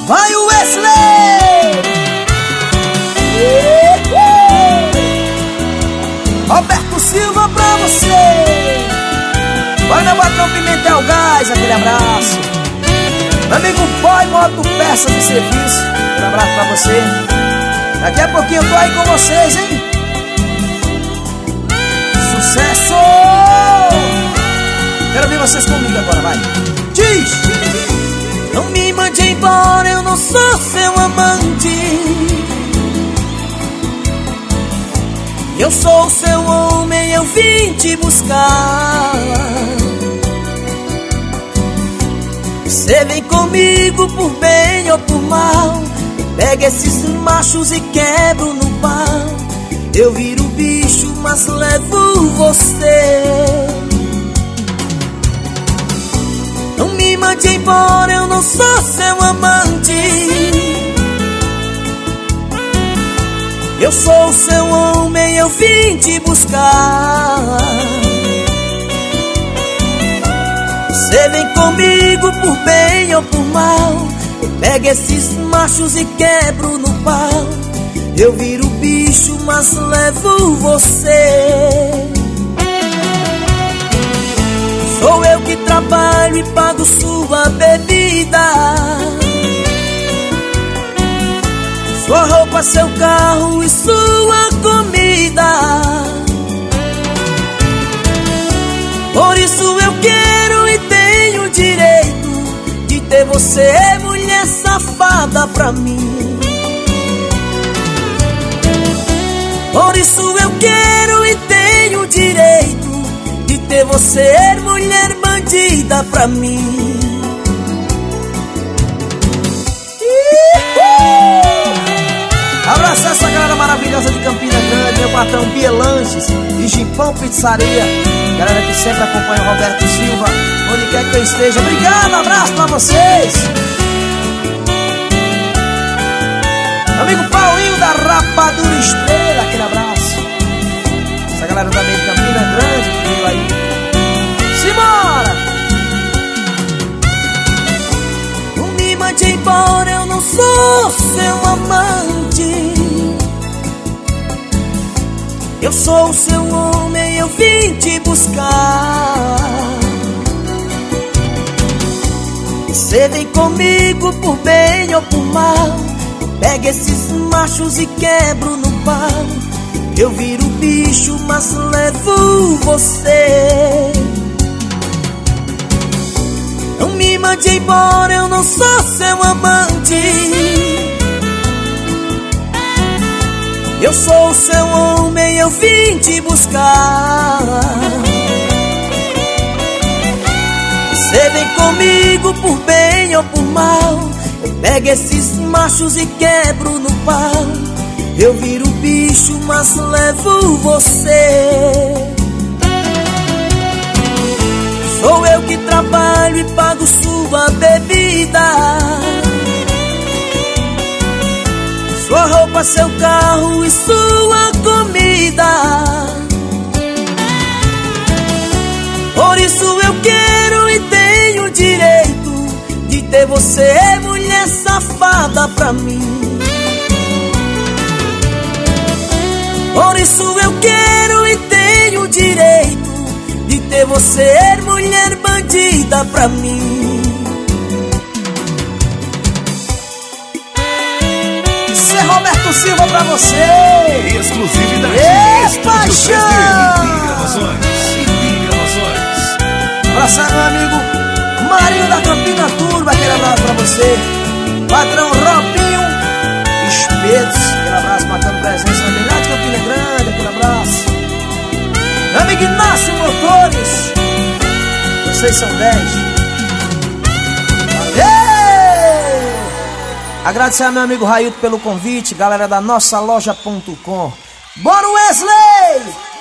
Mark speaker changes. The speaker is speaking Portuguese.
Speaker 1: Vai o Wesley! Roberto Silva pra você! Vai na Patrão Pimentel Gás, aquele abraço. Meu amigo Boy Moto Peças de Serviço, aquele abraço pra você. Daqui a pouquinho eu tô aí com vocês, hein? Sucesso! Quero ver vocês comigo agora, vai. Diz!
Speaker 2: Não me mande embora, eu não sou seu amante. Eu sou seu homem, eu vim te buscar. Cê vem comigo por bem ou por mal. Pega esses machos e quebro no pau. Eu viro bicho, mas levo você. Não me mande embora, eu não sou seu amante. Eu sou seu homem, eu vim te buscar. Cê vem comigo por bem ou por mal. Pega esses machos e quebro no pau. Eu viro bicho, mas levo você. Sou eu que trabalho e pago sua bebida, sua roupa, seu carro e sua comida. Por isso eu quero e tenho direito de ter você, mulher safada, pra mim. Por isso eu quero e tenho direito de ter você, mulher bandida, pra mim.
Speaker 1: Abraçar essa galera maravilhosa de Campina Grande, meu patrão Bielanches e Gipão Pizzaria. Galera que sempre acompanha o Roberto Silva, onde quer que eu esteja. Obrigado, abraço pra vocês. Amigo Paulinho da Rapadura Estrela, aquele abraço. Essa galera também de Campina Grande que veio aí. Simbora!
Speaker 2: Não me mande embora, eu não sou seu amante. Eu sou seu homem, eu vim te buscar. Cê vem comigo por bem ou por mal. Pega esses machos e quebro no pau. Eu viro bicho, mas levo você. Não me mande embora, eu não sou seu amante. Eu sou seu homem, eu vim te buscar. Cê vem comigo por bem ou por mal. Pega esses machos e quebro no pau. Eu viro bicho, mas levo você. Sou eu que trabalho e pago sua bebida, sua roupa, seu carro e sua comida. Por isso eu quero e tenho direito de ter você, mulher safada, pra mim. Por isso eu quero e tenho direito de ter você, mulher bandida, pra mim.
Speaker 1: Isso é Roberto Silva pra você.
Speaker 3: Exclusividade.
Speaker 1: Paixão. Abraçar meu amigo Marinho da Campina Turba, aquele abraço pra você. Patrão Robinho Espetos, aquele abraço, marcando presença também lá de Campina Grande, aquele abraço. Meu amigo Inácio Motores, vocês são 10. Valeu! Agradecer ao meu amigo Railton pelo convite, galera da nossaloja.com. Bora Wesley!